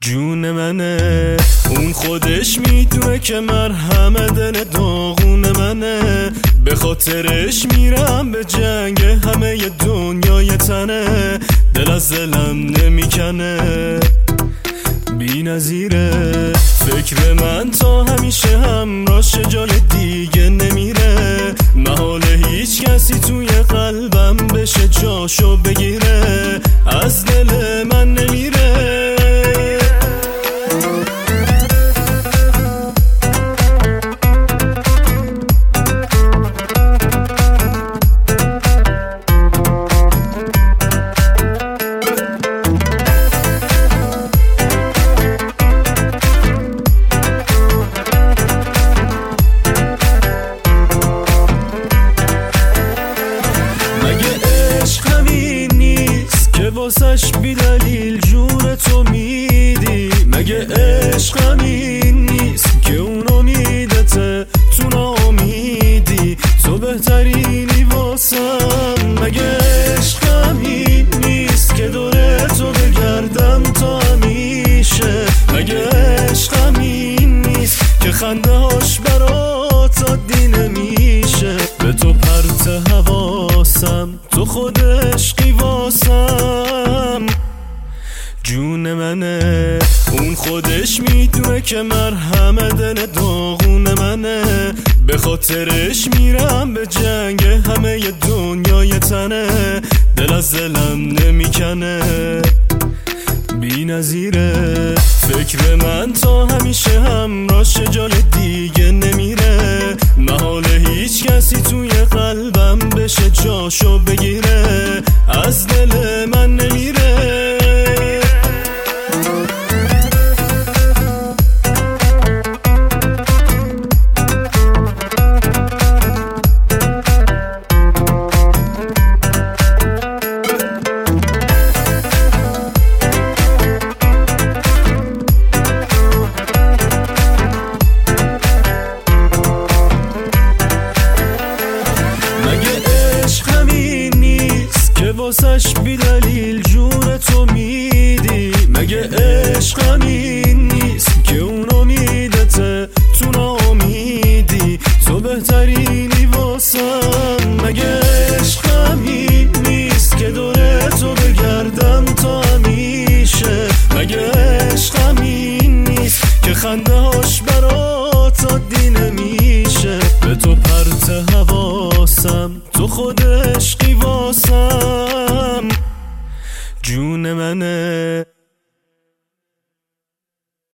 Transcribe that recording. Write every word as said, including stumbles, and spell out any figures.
جون منه، اون خودش میدونه که مرهم دل داغون منه. به خاطرش میرم به جنگ، همه ی دنیای تنه. دل از دلم نمیکنه، بی نظیره. فکر من تا همیشه همراش، جای دیگه نمیره. محال هیچ کسی توی قلبم بشه جاشو بگیره. از دل من نمیره. واسش بی دلیل جون تو میدی؟ مگه عشق همین نیست که اون امیدته تو ناامیدی؟ تو بهترینی واسم. مگه عشق همین نیست که دوره تو بگردم تا همیشه؟ مگه عشق همین نیست که خنده هاش برات عادی نمیشه؟ به تو پرت حواسم، تو خود عشقی واسم. جون منه، اون خودش میدونه که مرهم دل داغون منه. به خاطرش میرم به جنگ، همه ی دنیای تنه. دل از دلم نمیکنه، بی نظیره. فکر من تا همیشه همراش، جای دیگه نمیره. محال هیچ کسی توی قلبم بشه جاشو بگیره. از دل من نمیره. واسش بی دلیل جون تو میدی؟ مگه عشق همین نیست که اون امیدته تو ناامیدی؟ تو بهترینی واسم. مگه عشق همین نیست که دوره تو بگردم تا همیشه؟ مگه عشق همین نیست که خنده